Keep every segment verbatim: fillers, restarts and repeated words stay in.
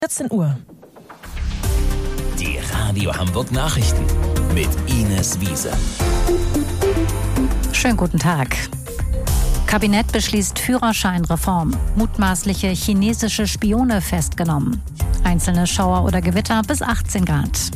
vierzehn Uhr. Die Radio Hamburg Nachrichten mit Ines Wiese. Schönen guten Tag. Kabinett beschließt Führerscheinreform. Mutmaßliche chinesische Spione festgenommen. Einzelne Schauer oder Gewitter bis achtzehn Grad.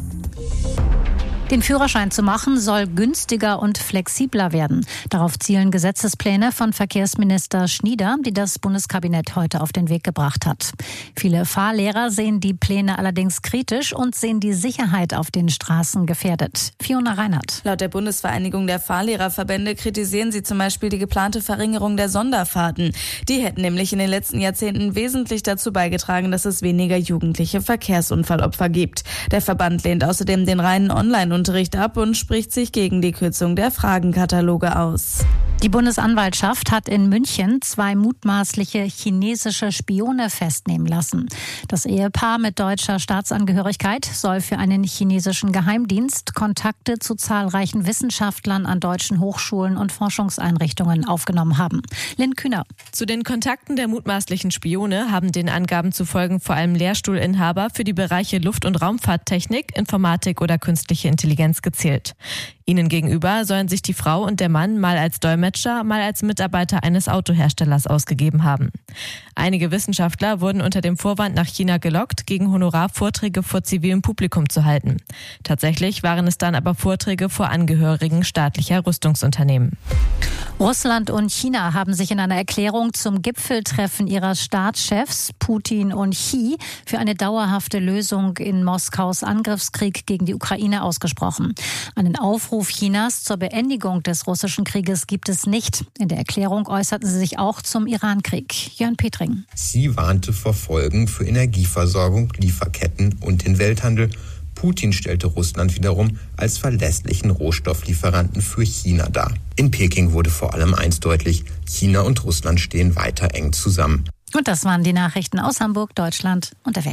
Den Führerschein zu machen soll günstiger und flexibler werden. Darauf zielen Gesetzespläne von Verkehrsminister Schnieder, die das Bundeskabinett heute auf den Weg gebracht hat. Viele Fahrlehrer sehen die Pläne allerdings kritisch und sehen die Sicherheit auf den Straßen gefährdet. Fiona Reinhardt. Laut der Bundesvereinigung der Fahrlehrerverbände kritisieren sie zum Beispiel die geplante Verringerung der Sonderfahrten. Die hätten nämlich in den letzten Jahrzehnten wesentlich dazu beigetragen, dass es weniger jugendliche Verkehrsunfallopfer gibt. Der Verband lehnt außerdem den reinen Online- Unterricht ab und spricht sich gegen die Kürzung der Fragenkataloge aus. Die Bundesanwaltschaft hat in München zwei mutmaßliche chinesische Spione festnehmen lassen. Das Ehepaar mit deutscher Staatsangehörigkeit soll für einen chinesischen Geheimdienst Kontakte zu zahlreichen Wissenschaftlern an deutschen Hochschulen und Forschungseinrichtungen aufgenommen haben. Lynn Kühner. Zu den Kontakten der mutmaßlichen Spione haben den Angaben zufolge vor allem Lehrstuhlinhaber für die Bereiche Luft- und Raumfahrttechnik, Informatik oder künstliche Intelligenz gezählt. Ihnen gegenüber sollen sich die Frau und der Mann mal als Dolmetscher, mal als Mitarbeiter eines Autoherstellers ausgegeben haben. Einige Wissenschaftler wurden unter dem Vorwand nach China gelockt, gegen Honorar Vorträge vor zivilem Publikum zu halten. Tatsächlich waren es dann aber Vorträge vor Angehörigen staatlicher Rüstungsunternehmen. Russland und China haben sich in einer Erklärung zum Gipfeltreffen ihrer Staatschefs Putin und Xi für eine dauerhafte Lösung in Moskaus Angriffskrieg gegen die Ukraine ausgesprochen. Einen Aufruf Chinas zur Beendigung des russischen Krieges gibt es nicht. In der Erklärung äußerten sie sich auch zum Iran-Krieg. Jörn Petring. Sie warnte vor Folgen für Energieversorgung, Lieferketten und den Welthandel. Putin stellte Russland wiederum als verlässlichen Rohstofflieferanten für China dar. In Peking wurde vor allem eins deutlich: China und Russland stehen weiter eng zusammen. Und das waren die Nachrichten aus Hamburg, Deutschland und der Welt.